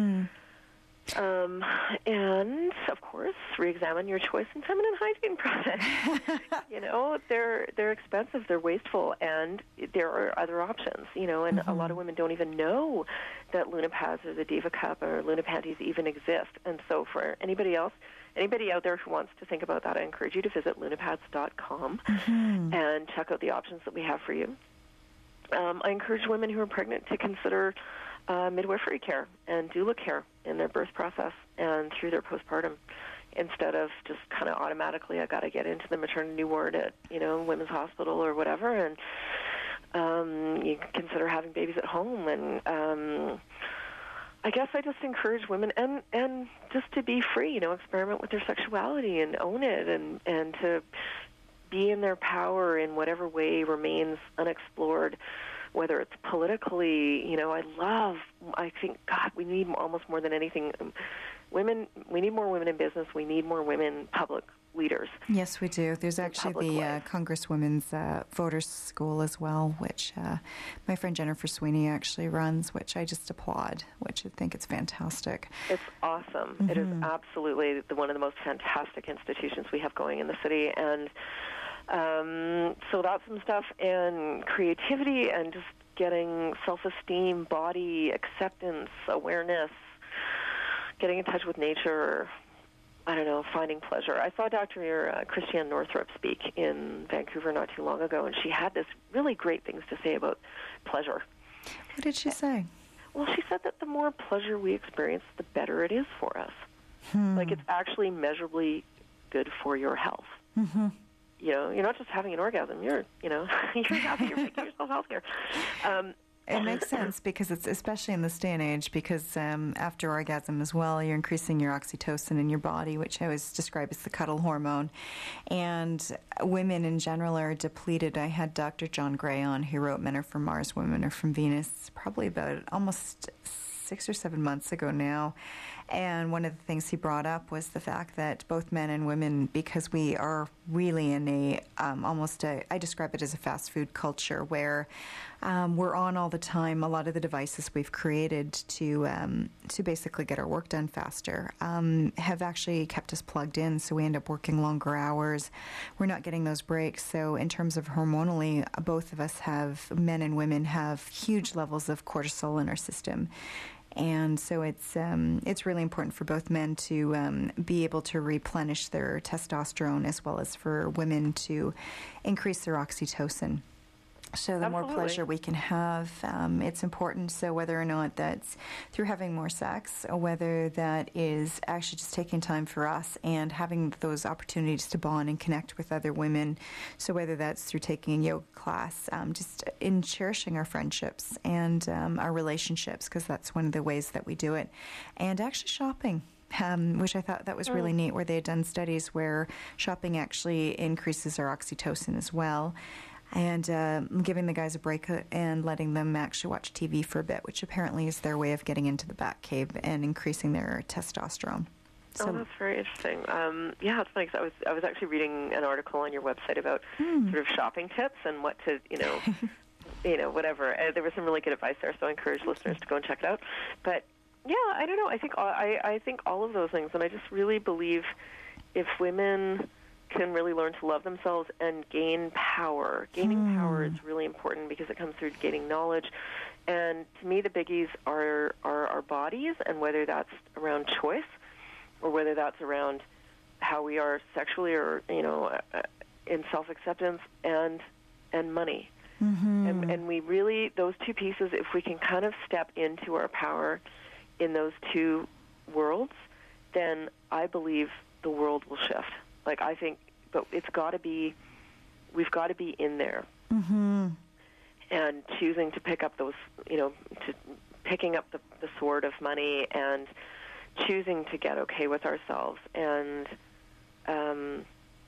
And of course, re-examine your choice in feminine hygiene products. They're expensive, they're wasteful, and there are other options. And a lot of women don't even know that Luna Pads or the Diva Cup or Luna Panties even exist. And so for anybody out there who wants to think about that, I encourage you to visit lunapads.com and check out the options that we have for you. I encourage women who are pregnant to consider midwifery care and doula care in their birth process and through their postpartum, instead of just kind of automatically, I got to get into the maternity ward at Women's Hospital or whatever, and you consider having babies at home. And I guess I just encourage women and just to be free, experiment with their sexuality and own it, and to be in their power in whatever way remains unexplored, whether it's politically. I think, God, we need almost more than anything, women. We need more women in business. We need more women public leaders. Yes, we do. There's actually the Congresswomen's Voters School as well, which my friend Jennifer Sweeney actually runs, which I just applaud, which I think it's fantastic. It's awesome. It is absolutely one of the most fantastic institutions we have going in the city. And so that's some stuff, and creativity, and just getting self-esteem, body acceptance, awareness, getting in touch with nature, finding pleasure. I saw Dr. Christiane Northrup speak in Vancouver not too long ago, and she had this really great things to say about pleasure. What did she say? Well, she said that the more pleasure we experience, the better it is for us. Like, it's actually measurably good for your health. Mm-hmm. You know, you're not just having an orgasm. You're happy. You're making yourself healthier. It makes sense because it's especially in this day and age because after orgasm as well, you're increasing your oxytocin in your body, which I always describe as the cuddle hormone. And women in general are depleted. I had Dr. John Gray on, who wrote Men Are From Mars, Women Are From Venus, probably about almost 6 or 7 months ago now. And one of the things he brought up was the fact that both men and women, because we are really in a I describe it as a fast food culture where we're on all the time. A lot of the devices we've created to basically get our work done faster have actually kept us plugged in, so we end up working longer hours. We're not getting those breaks. So in terms of hormonally, both of us men and women have huge levels of cortisol in our system. And so it's really important for both men to be able to replenish their testosterone as well as for women to increase their oxytocin. So the more pleasure we can have, it's important. So whether or not that's through having more sex or whether that is actually just taking time for us and having those opportunities to bond and connect with other women. So whether that's through taking a yoga class, just in cherishing our friendships and our relationships, because that's one of the ways that we do it, and actually shopping. Which I thought that was really neat, where they had done studies where shopping actually increases our oxytocin as well. And giving the guys a break and letting them actually watch TV for a bit, which apparently is their way of getting into the bat cave and increasing their testosterone. So, that's very interesting. Yeah, it's funny because I was actually reading an article on your website about sort of shopping tips and what to, whatever. There was some really good advice there, so I encourage listeners to go and check it out. But yeah, I don't know. I think all of those things, and I just really believe if women can really learn to love themselves and gain power. Gaining power is really important because it comes through gaining knowledge. And to me, the biggies are our bodies, and whether that's around choice or whether that's around how we are sexually or, in self-acceptance and money. Mm-hmm. And we really, those two pieces, if we can kind of step into our power in those two worlds, then I believe the world will shift. Like, I think, but we've got to be in there. Mm-hmm. And choosing to pick up those, picking up the sword of money and choosing to get okay with ourselves and, and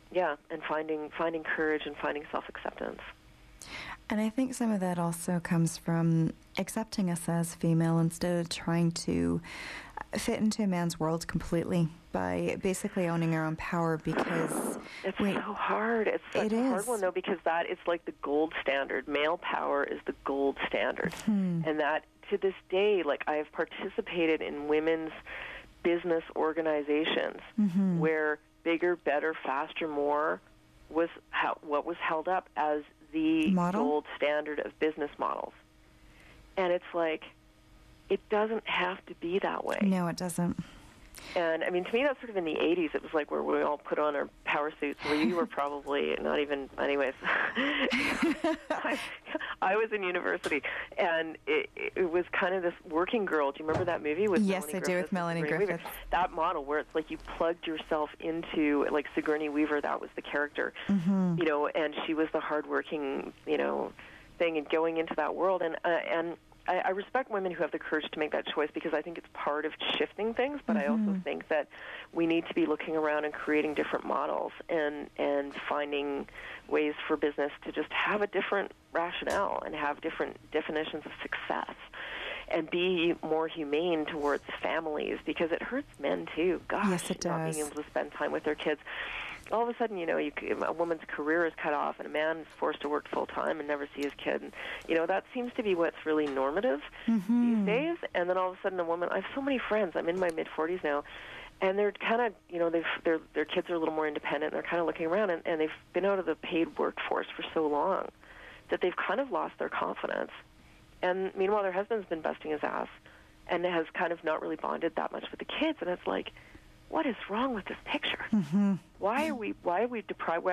finding courage and finding self-acceptance. And I think some of that also comes from accepting us as female instead of trying to fit into a man's world completely by basically owning our own power, because it's so hard. It's such a hard one, though, because that is like the gold standard. Male power is the gold standard. Mm-hmm. And that, to this day, like, I have participated in women's business organizations mm-hmm. where bigger, better, faster, more was what was held up as the gold standard of business models. And it's like, it doesn't have to be that way. No, it doesn't. And, I mean, to me, that's sort of in the 80s. It was like where we all put on our power suits. Well, you were probably not even, anyways. I was in university, and it was kind of this working girl. Do you remember that movie with Yes, I do, with Melanie Griffith. That model where it's like you plugged yourself into, like Sigourney Weaver, that was the character, mm-hmm. And she was the hardworking, thing, and going into that world. And I respect women who have the courage to make that choice because I think it's part of shifting things, but mm-hmm. I also think that we need to be looking around and creating different models and finding ways for business to just have a different rationale and have different definitions of success and be more humane towards families, because it hurts men too. Gosh, yes, it does. Not being able to spend time with their kids. All of a sudden, a woman's career is cut off and a man is forced to work full-time and never see his kid. And, that seems to be what's really normative mm-hmm. these days. And then all of a sudden a woman, I have so many friends, I'm in my mid-40s now, and they're kind of, their kids are a little more independent, and they're kind of looking around, and they've been out of the paid workforce for so long that they've kind of lost their confidence. And meanwhile, their husband's been busting his ass and has kind of not really bonded that much with the kids, and it's like, what is wrong with this picture? Mm-hmm. Why have we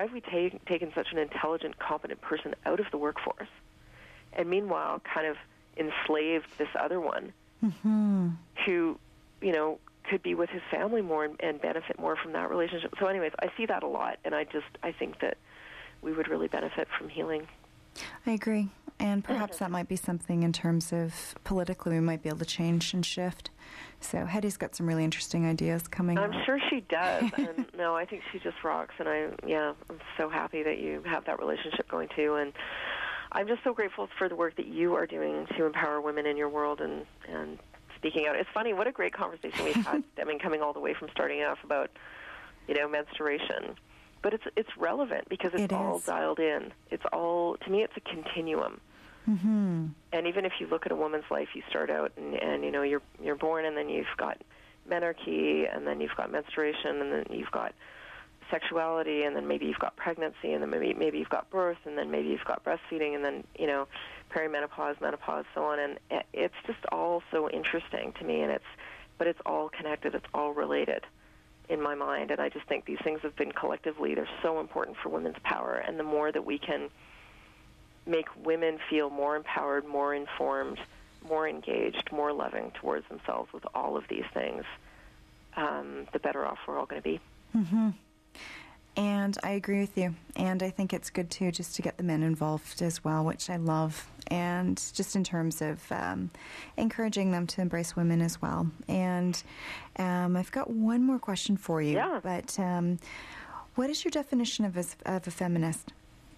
taken such an intelligent, competent person out of the workforce, and meanwhile kind of enslaved this other one Mm-hmm. who, could be with his family more and benefit more from that relationship. So anyways, I see that a lot, and I think that we would really benefit from healing. I agree. And perhaps that might be something in terms of politically we might be able to change and shift. So Hetty's got some really interesting ideas coming I'm up. sure she does. And no, I think she just rocks. And I'm so happy that you have that relationship going too. And I'm just so grateful for the work that you are doing to empower women in your world and speaking out. It's funny, what a great conversation we've had. I mean, coming all the way from starting off about, menstruation. But it's relevant because it's all dialed in. It's all, to me, it's a continuum. Mm-hmm. And even if you look at a woman's life, you start out and you're born, and then you've got menarche, and then you've got menstruation, and then you've got sexuality, and then maybe you've got pregnancy, and then maybe you've got birth, and then maybe you've got breastfeeding, and then perimenopause, menopause, so on. And it's just all so interesting to me, but it's all connected. It's all related in my mind, and I just think these things have been collectively, they're so important for women's power, and the more that we can make women feel more empowered, more informed, more engaged, more loving towards themselves with all of these things, the better off we're all going to be. Mm-hmm. And I agree with you. And I think it's good, too, just to get the men involved as well, which I love. And just in terms of encouraging them to embrace women as well. And I've got one more question for you. Yeah. But what is your definition of a feminist?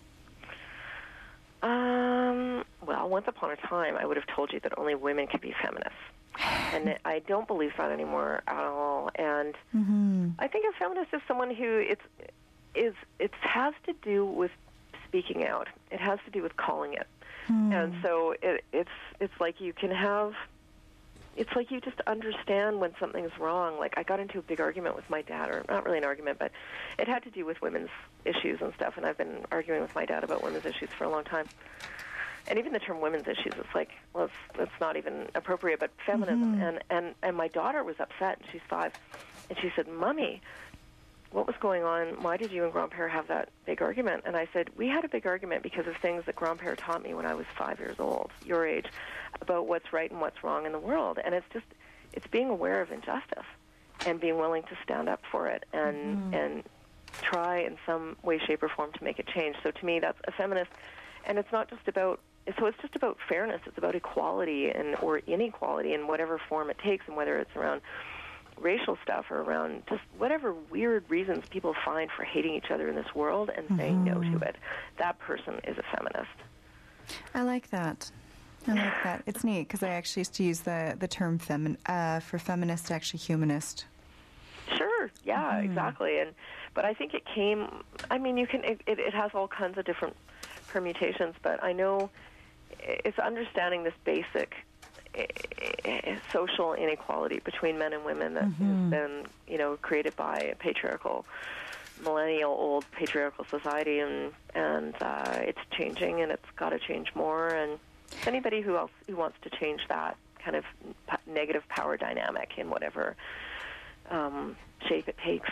Well, once upon a time, I would have told you that only women could be feminists. And I don't believe that anymore at all. And I think a feminist is someone who it has to do with speaking out. It has to do with calling it. And so it's like you can have, it's like you just understand when something's wrong. Like I got into a big argument with my dad, or not really an argument, but it had to do with women's issues and stuff. And I've been arguing with my dad about women's issues for a long time. And even the term women's issues, it's like, well, it's not even appropriate, but feminism. And my daughter was upset, and she's 5, and she said, "Mommy, what was going on? Why did you and Grandpere have that big argument?" And I said, "We had a big argument because of things that Grandpere taught me when I was 5 years old, your age, about what's right and what's wrong in the world." And it's being aware of injustice and being willing to stand up for it and try in some way, shape, or form to make it change. So to me, that's a feminist. And it's not just about, so it's just about fairness. It's about equality or inequality in whatever form it takes, and whether it's around racial stuff or around just whatever weird reasons people find for hating each other in this world and saying no to it. That person is a feminist. I like that. It's neat because I actually used to use the term for feminist, actually humanist. Sure, yeah, exactly. But I think it came, I mean, it has all kinds of different permutations, but I know it's understanding this basic social inequality between men and women that has been, created by a patriarchal, millennial-old patriarchal society, and it's changing, and it's got to change more. And anybody who wants to change that kind of negative power dynamic in whatever shape it takes.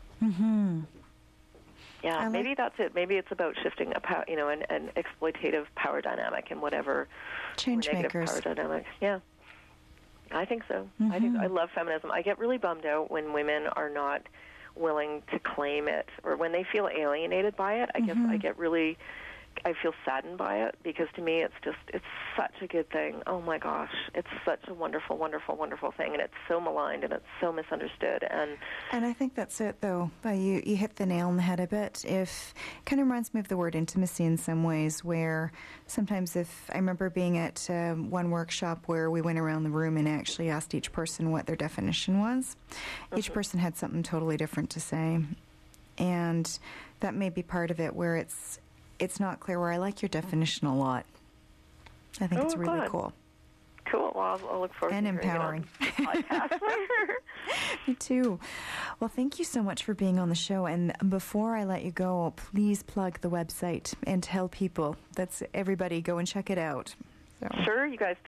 Yeah, maybe that's it. Maybe it's about shifting an exploitative power dynamic in whatever change negative makers. Power dynamic. Yeah, I think so. I love feminism. I get really bummed out when women are not willing to claim it, or when they feel alienated by it. I feel saddened by it, because to me it's such a good thing. Oh my gosh, it's such a wonderful, wonderful, wonderful thing, and it's so maligned and it's so misunderstood. And I think that's it, though. You hit the nail on the head a bit. It kind of reminds me of the word intimacy in some ways, where sometimes if I remember being at one workshop where we went around the room and actually asked each person what their definition was. Each person had something totally different to say, and that may be part of it, where it's not clear. Where I like your definition a lot. I think it's really cool. Cool. Well, I'll look forward and to empowering. Hearing it on the podcast later. Me too. Well, thank you so much for being on the show. And before I let you go, please plug the website and tell people. That's everybody. Go and check it out. So. Sure. You guys